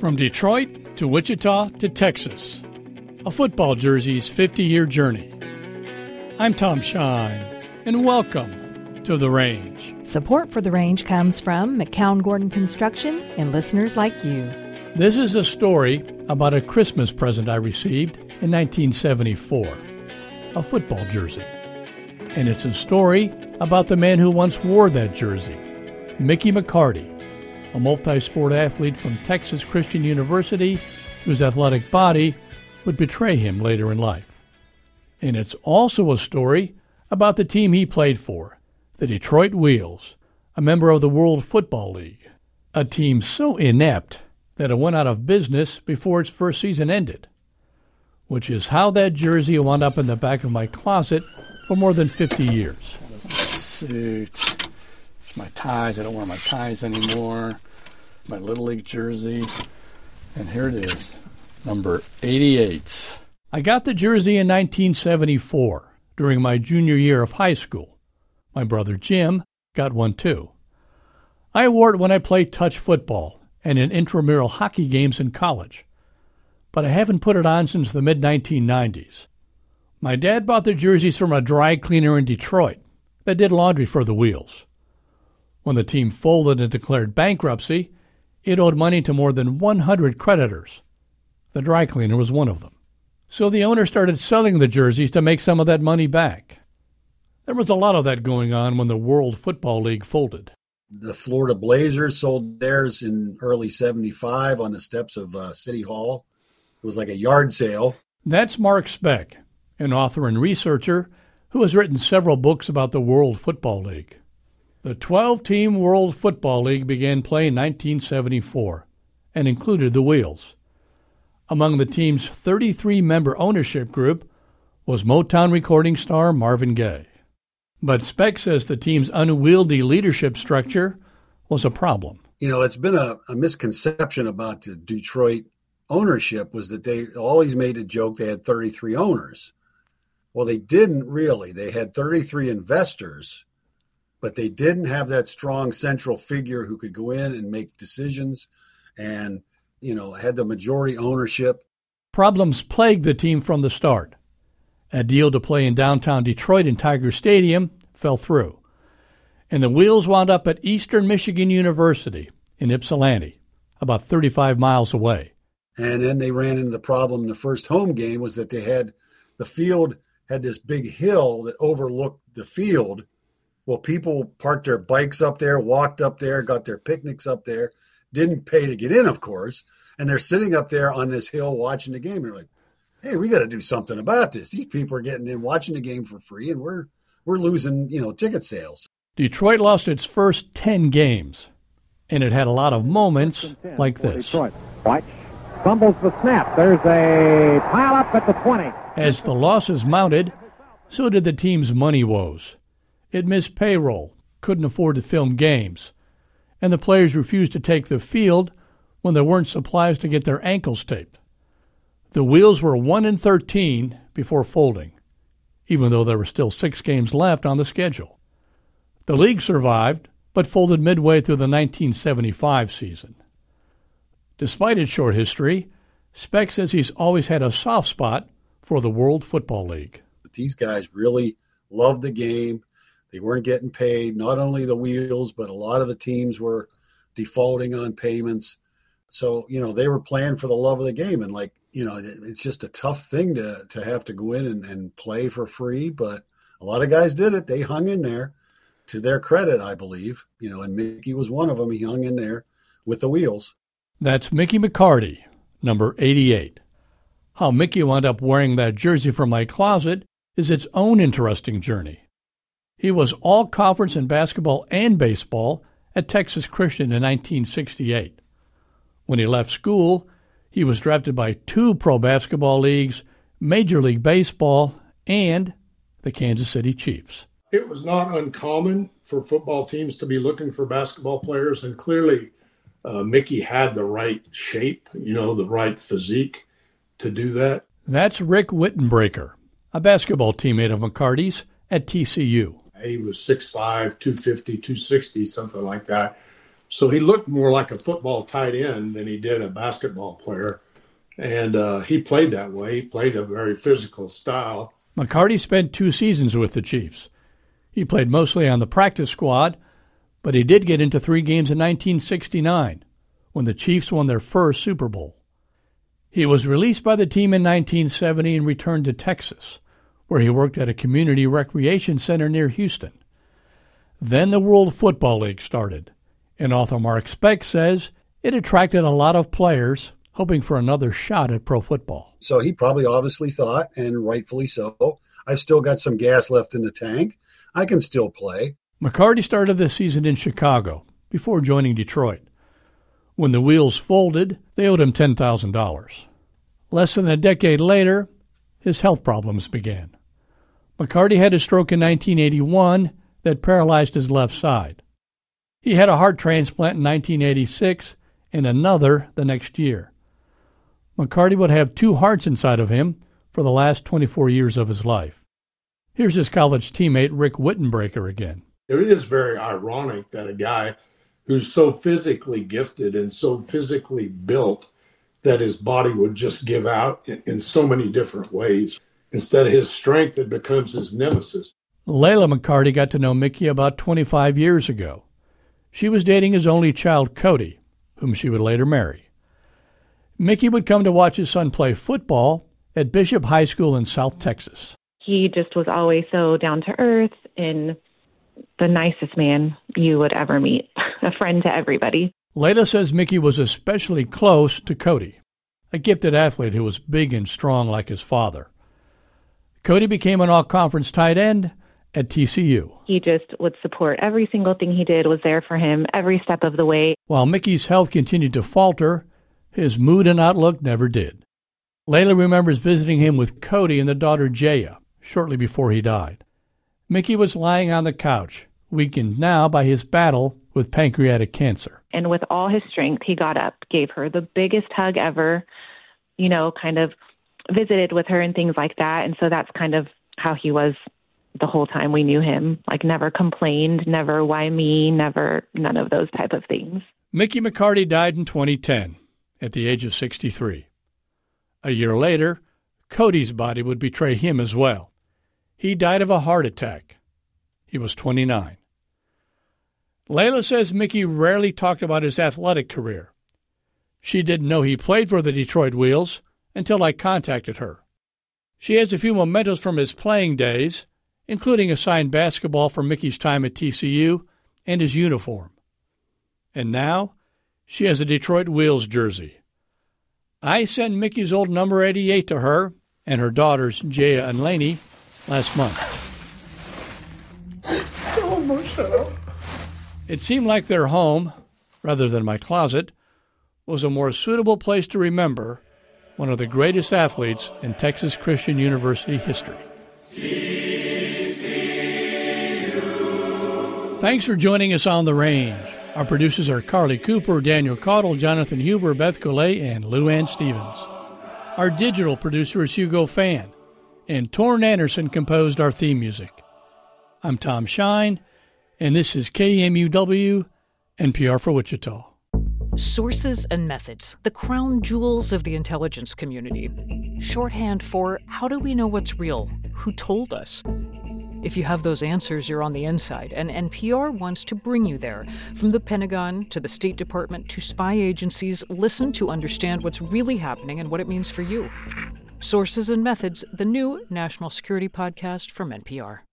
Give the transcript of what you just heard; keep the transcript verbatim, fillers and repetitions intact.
From Detroit to Wichita to Texas, a football jersey's fifty-year journey. I'm Tom Shine, and welcome to The Range. Support for The Range comes from McCown Gordon Construction and listeners like you. This is a story about a Christmas present I received in nineteen seventy-four, a football jersey. And it's a story about the man who once wore that jersey, Mickey McCarty, a multi-sport athlete from Texas Christian University whose athletic body would betray him later in life. And it's also a story about the team he played for, the Detroit Wheels, a member of the World Football League, a team so inept that it went out of business before its first season ended, which is how that jersey wound up in the back of my closet for more than fifty years. Suit. My ties, I don't wear my ties anymore. My Little League jersey. And here it is, number eighty-eight. I got the jersey in nineteen seventy-four, during my junior year of high school. My brother Jim got one too. I wore it when I played touch football and in intramural hockey games in college. But I haven't put it on since the mid nineteen nineties. My dad bought the jerseys from a dry cleaner in Detroit that did laundry for the Wheels. When the team folded and declared bankruptcy, it owed money to more than one hundred creditors. The dry cleaner was one of them. So the owner started selling the jerseys to make some of that money back. There was a lot of that going on when the World Football League folded. The Florida Blazers sold theirs in early seventy-five on the steps of uh, City Hall. It was like a yard sale. That's Mark Speck, an author and researcher who has written several books about the World Football League. The twelve-team World Football League began play in nineteen seventy-four and included the Wheels. Among the team's thirty-three member ownership group was Motown recording star Marvin Gaye. But Speck says the team's unwieldy leadership structure was a problem. You know, it's been a, a misconception about the Detroit ownership was that they always made a joke they had thirty-three owners. Well, they didn't really. They had thirty-three investors, but they didn't have that strong central figure who could go in and make decisions and, you know, had the majority ownership. Problems plagued the team from the start. A deal to play in downtown Detroit in Tiger Stadium fell through, and the Wheels wound up at Eastern Michigan University in Ypsilanti, about thirty-five miles away. And then they ran into the problem in the first home game was that they had the field had this big hill that overlooked the field. Well, people parked their bikes up there, walked up there, got their picnics up there, didn't pay to get in, of course, and they're sitting up there on this hill watching the game. They're like, hey, we got to do something about this. These people are getting in, watching the game for free, and we're we're losing, you know, ticket sales. Detroit lost its first ten games, and it had a lot of moments like this. Detroit. White fumbles the snap. There's a pile up at the twenty. As the losses mounted, so did the team's money woes. It missed payroll, couldn't afford to film games, and the players refused to take the field when there weren't supplies to get their ankles taped. The Wheels were one and thirteen before folding, even though there were still six games left on the schedule. The league survived, but folded midway through the nineteen seventy-five season. Despite its short history, Speck says he's always had a soft spot for the World Football League. These guys really loved the game. They weren't getting paid. Not only the Wheels, but a lot of the teams were defaulting on payments. So, you know, they were playing for the love of the game. And, like, you know, it's just a tough thing to, to have to go in and, and play for free. But a lot of guys did it. They hung in there, to their credit, I believe. You know, and Mickey was one of them. He hung in there with the Wheels. That's Mickey McCarty, number eighty-eight. How Mickey wound up wearing that jersey from my closet is its own interesting journey. He was all-conference in basketball and baseball at Texas Christian in nineteen sixty-eight. When he left school, he was drafted by two pro basketball leagues, Major League Baseball, and the Kansas City Chiefs. It was not uncommon for football teams to be looking for basketball players, and clearly uh, Mickey had the right shape, you know, the right physique to do that. That's Rick Wittenbreaker, a basketball teammate of McCarty's at T C U. He was six five, two fifty, two sixty, something like that. So he looked more like a football tight end than he did a basketball player. And uh, he played that way. He played a very physical style. McCarty spent two seasons with the Chiefs. He played mostly on the practice squad, but he did get into three games in nineteen sixty-nine, when the Chiefs won their first Super Bowl. He was released by the team in nineteen seventy and returned to Texas, where he worked at a community recreation center near Houston. Then the World Football League started, and author Mark Speck says it attracted a lot of players hoping for another shot at pro football. So he probably obviously thought, and rightfully so, I've still got some gas left in the tank. I can still play. McCarty started the season in Chicago before joining Detroit. When the Wheels folded, they owed him ten thousand dollars. Less than a decade later, his health problems began. McCarty had a stroke in nineteen eighty-one that paralyzed his left side. He had a heart transplant in nineteen eighty-six and another the next year. McCarty would have two hearts inside of him for the last twenty-four years of his life. Here's his college teammate Rick Wittenbreaker again. It is very ironic that a guy who's so physically gifted and so physically built that his body would just give out in, in so many different ways. Instead of his strength, it becomes his nemesis. Layla McCarty got to know Mickey about twenty-five years ago. She was dating his only child, Cody, whom she would later marry. Mickey would come to watch his son play football at Bishop High School in South Texas. He just was always so down to earth and the nicest man you would ever meet, a friend to everybody. Layla says Mickey was especially close to Cody, a gifted athlete who was big and strong like his father. Cody became an all-conference tight end at T C U. He just would support every single thing he did, was there for him every step of the way. While Mickey's health continued to falter, his mood and outlook never did. Layla remembers visiting him with Cody and the daughter Jaya shortly before he died. Mickey was lying on the couch, weakened now by his battle with pancreatic cancer. And with all his strength, he got up, gave her the biggest hug ever, you know, kind of visited with her and things like that. And so that's kind of how he was the whole time we knew him. Like, never complained, never why me, never none of those type of things. Mickey McCarty died in twenty ten at the age of sixty-three. A year later, Cody's body would betray him as well. He died of a heart attack. He was twenty-nine. Layla says Mickey rarely talked about his athletic career. She didn't know he played for the Detroit Wheels until I contacted her. She has a few mementos from his playing days, including a signed basketball from Mickey's time at T C U and his uniform. And now, she has a Detroit Wheels jersey. I sent Mickey's old number eighty-eight to her and her daughters, Jaya and Lainey, last month. So emotional. It seemed like their home, rather than my closet, was a more suitable place to remember one of the greatest athletes in Texas Christian University history. Thanks for joining us on The Range. Our producers are Carly Cooper, Daniel Caudle, Jonathan Huber, Beth Golay, and Lou Ann Stevens. Our digital producer is Hugo Fan, and Torrin Anderson composed our theme music. I'm Tom Shine, and this is K M U W, N P R for Wichita. Sources and methods, the crown jewels of the intelligence community. Shorthand for how do we know what's real? Who told us? If you have those answers, you're on the inside, and N P R wants to bring you there. From the Pentagon to the State Department to spy agencies, listen to understand what's really happening and what it means for you. Sources and Methods, the new national security podcast from N P R.